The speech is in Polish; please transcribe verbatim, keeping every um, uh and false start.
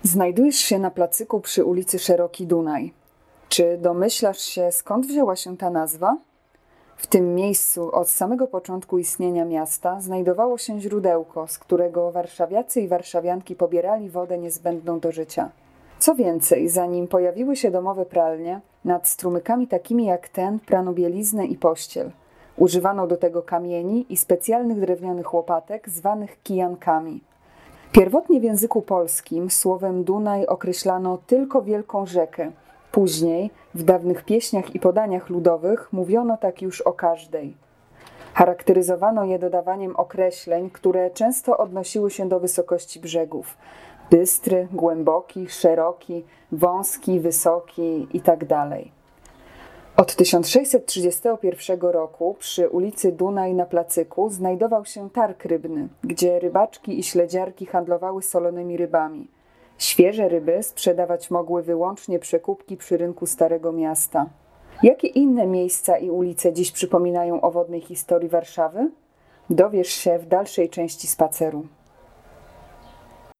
Znajdujesz się na placyku przy ulicy Szeroki Dunaj. Czy domyślasz się, skąd wzięła się ta nazwa? W tym miejscu od samego początku istnienia miasta znajdowało się źródełko, z którego warszawiacy i warszawianki pobierali wodę niezbędną do życia. Co więcej, zanim pojawiły się domowe pralnie, nad strumykami takimi jak ten prano bieliznę i pościel. Używano do tego kamieni i specjalnych drewnianych łopatek zwanych kijankami. Pierwotnie w języku polskim słowem Dunaj określano tylko wielką rzekę. Później, w dawnych pieśniach i podaniach ludowych, mówiono tak już o każdej. Charakteryzowano je dodawaniem określeń, które często odnosiły się do wysokości brzegów. Bystry, głęboki, szeroki, wąski, wysoki itd. Od tysiąc sześćset trzydziestego pierwszego roku przy ulicy Dunaj na Placyku znajdował się targ rybny, gdzie rybaczki i śledziarki handlowały solonymi rybami. Świeże ryby sprzedawać mogły wyłącznie przekupki przy rynku Starego Miasta. Jakie inne miejsca i ulice dziś przypominają o wodnej historii Warszawy? Dowiesz się w dalszej części spaceru.